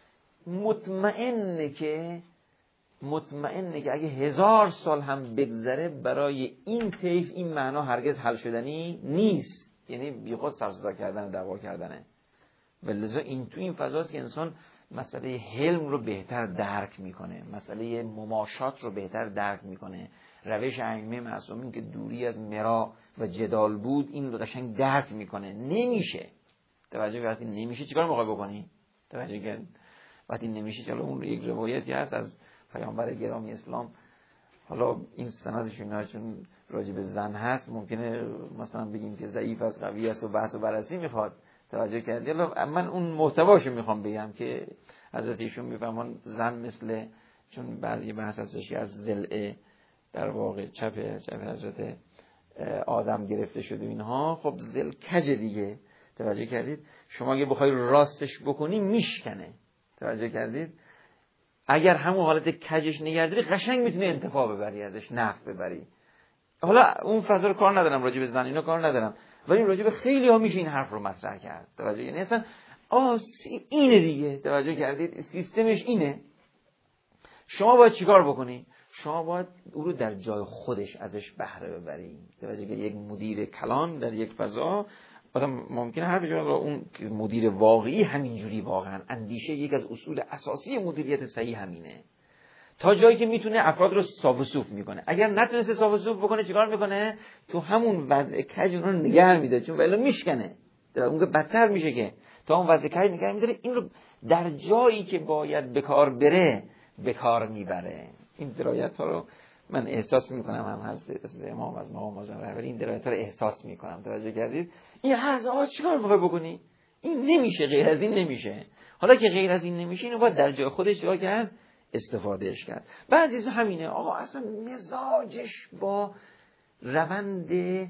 مطمئنه که مطمئنه که اگه هزار سال هم بگذره برای این طیف این معنا هرگز حل شدنی نیست. یعنی بیخود سرصدا کردن، دعوا کردنه. ولذا این تو این فضاست که انسان مسئله حلم رو بهتر درک میکنه، مسئله مماشات رو بهتر درک میکنه. روش ائمه معصومین که دوری از مرا و جدال بود این رو قشنگ درک میکنه. نمیشه. توجه وقتی نمیشه چیکار میخوای بکنی؟ توجه کردید؟ وقتی نمیشه چلو اون یک روایتی هست از پیامبر گرامی اسلام، حالا این سندش اینا چون راجع به زن هست ممکنه مثلا بگیم که ضعیف از قوی است و بحث و بررسی میخواد. توجه کردید؟ من اون محتواشو میخوام بگم که حضرت ایشون میفهمن زن مثل، چون بعد یه بحث هستش از ضلع در واقع چپ چپ حضرت آدم گرفته شده اینها. خب ضلع کج دیگه، توجه کردید؟ شما اگه بخوای راستش بکنی میشکنه. توجه کردید؟ اگر همون حالت کجش نگردی قشنگ میتونی انتفاع ببری ازش، نفع ببری. حالا اون فضا رو کار ندارم، راجع به زن اینا کار ندارم، ولی راجع به خیلی ها میشه این حرف رو مطرح کرد. توجه، یعنی اصلا آه اینه دیگه. توجه کردید؟ سیستمش اینه. شما باید چیکار بکنی؟ شما باید او رو در جای خودش ازش بهره ببری. توجه که یک مدیر کلان در یک فضا آدم ممکنه حرف بزنه، اون مدیر واقعی همینجوری واقعا اندیشه یک از اصول اساسی مدیریت صحیح همینه. تا جایی که میتونه افراد رو صاف و صوف میکنه. اگر نتونسته صاف و صوف بکنه چیکار میکنه؟ تو همون وضع کج اون رو نگه میده، چون ولی میشکنه. اون که بدتر میشه که تا اون وضع کج نگه میداره، این رو در جایی که باید به کار بره به کار میبره. این درایت ها رو من احساس میکنم، هم از امام از مقام معظم رهبری این درایت ها رو احساس میکنم. توجه کردید؟ این هر آقا چیکار میخوای بکنی؟ این نمیشه، غیر از این نمیشه. حالا که غیر از این نمیشه، اینو باید در جای خودش چیکار کرد؟ استفادهش کرد. بعضی از همینه آقا اصلا مزاجش با روند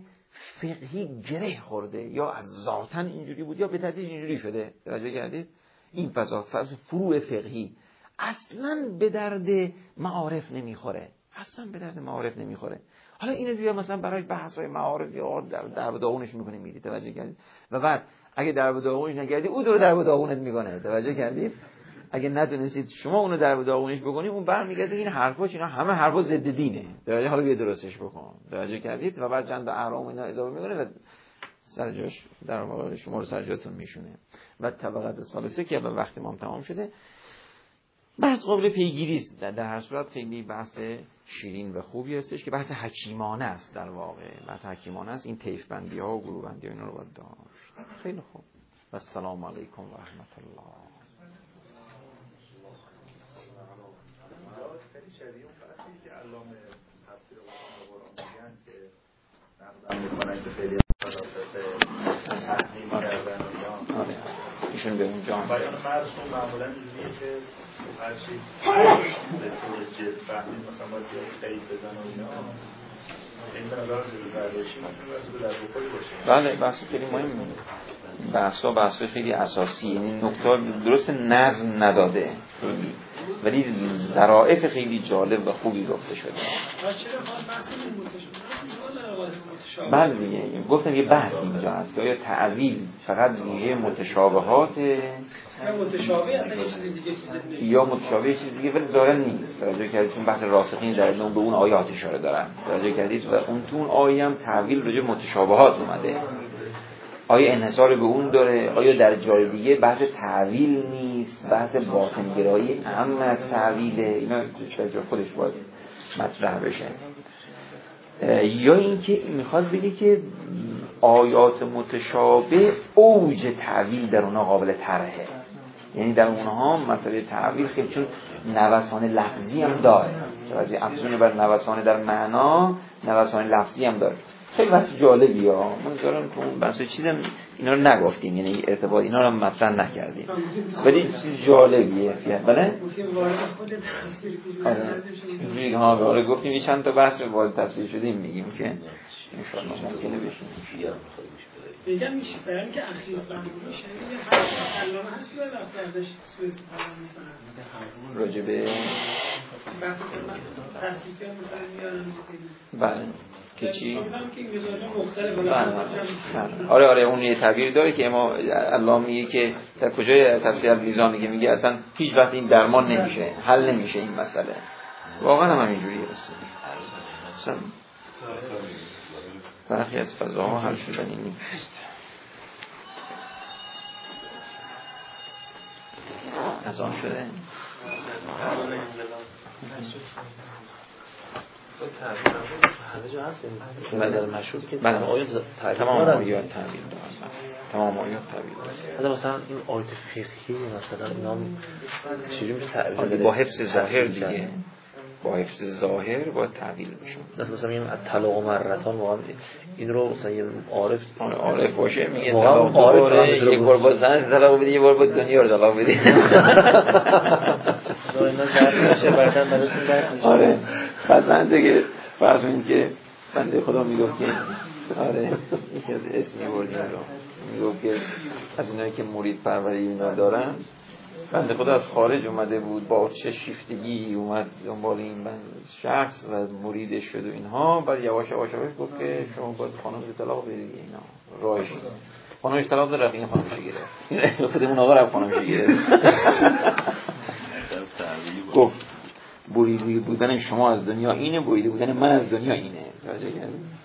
فقهی گره خورده، یا از ذاتاً اینجوری بود یا به تدریج اینجوری شده. توجه کردید؟ این فضا فضا فروع فقهی اصلا به درد معارف نمیخوره، اصلا به درد معارف نمیخوره. حالا اینو بیا مثلا برای بحث‌های معارف یا در در داغونش میکنه میری. توجه کردید؟ و بعد اگه در داغونش نگردی او دور در داغونت میکنه. توجه کردید؟ اگه نتونستید شما اونو در داغونش بکنید، اون برمیگرده این حرفا اینا همه حرفا ضد دینه. توجه، حالا بیا درستش بکن. توجه کردید؟ و بعد چند تا احرام اینا اضافه میکنه و سر جاش در واقع شما رو سر جاتون میشونه. و طبقات ثالثه که به وقت ما تمام شده، بحث قابل پیگیری است. در, در هر صورت خیلی بحث شیرین و خوبی هستش که بحث حکیمانه است. در واقع بحث حکیمانه است. این طیف بندی ها و گروه بندی ها اینا رو باید داشت. خیلی خوب. و السلام علیکم و رحمت الله. خیلی شبیه اون بحثی که علامه تفسیر قرآن میگن که نقدم میکنن که خیلی تحریم کردن. آره ایشون به اونجا بیان مرسوم معمولا اینجوریه که هر چی به طور جد فهمید مثلا باید خیلی بزن و اینا، این به نظر زیر برداشی میتونه بحث به در بخوری باشه. بله بحث خیلی مهمه. بحثا بحث خیلی اساسی، یعنی نکته درست نظم نداده خیلی، ولی ظرافت خیلی جالب و خوبی گفته شده. بله دیگه گفتم یه بحث اینجا هست که آیا تعویل فقط ویژه متشابهات متشابه اصلا یه چیز دیگه چیز یا متشابه چیز دیگه، ولی ظاهرا نیست. توجه کردید؟ چون بحث راسخین در علم به اون آیات اشاره دارن. توجه کردید؟ و اون تو اون آیه هم تعویل راجع به متشابهات اومده. آیا انحصار به اون داره؟ آیا در جای دیگه بحث تعویل نیست؟ بحث باطنگرایی اهم از تعویله؟ اینا در جای خودش باید مطرح بشه. یا اینکه میخواد بگه که آیات متشابه اوج تعویل در اونها قابل طرحه، یعنی در اونها مسئله تعویل خیلی چون نوسان لفظی هم داره. توجه افزون بر نوسان در معنا نوسان لفظی هم داره. خیلی بحث جالبی ها. من دارم تو اون بحث چیزم اینا رو نگفتیم، یعنی ارتباط اینا رو مطرح نکردیم، ولی چیز جالبیه. بله آره ها آره گفتیم یه چند تا بحث وارد تفسیر شدیم، میگیم که ان شاء الله ممکنه بشه. میگم میشه برای اینکه اخیر فهم میشه یه هر علامه هست که ازش سوء استفاده میکنن راجع به بحث تحقیقات مثلا میارن. بله که چی؟ بله آره آره اون یه تعبیر داره که ما علامه میگه که در کجای تفسیر المیزان میگه میگه اصلا هیچ وقت این درمان نمیشه، حل نمیشه این مسئله. واقعا هم همینجوریه. اصلا برخی از فضاها حل شدنی نیست. از آن شده همه جا هست این نظر مشهور که تمام آیات تمام آیات تعبیر دارن. تمام آیات تعبیر دارن. مثلا این آیات فقهی مثلا اینا چجوری میشه تعبیر با حفظ ظاهر دیگه، با حفظ ظاهر با تعبیر میشه. مثلا میگم طلاق و مرتان واقعا این رو مثلا یه عارف عارف باشه میگه طلاق عارف یک بار با زن طلاق بده، یه بار با دنیا رو طلاق بده. اینا درد میشه بعدن براتون درد میشه. آره خاصن دیگه فرض کنید که بنده خدا میگفت که آره یکی از اسمی بردیم رو میگفت که از اینایی که مرید پروری اینا دارن، بنده خدا از خارج اومده بود با چه شیفتگی اومد دنبال این شخص و مریدش شد و اینها، بعد یواش یواش گفت که شما باید خانم طلاق بدید اینا راهش خانمش طلاق داره این خانمش گرفت خودمون آقا رفت خانمش گرفت گفت بریده بودن شما از دنیا اینه، بریده بودن من از دنیا اینه.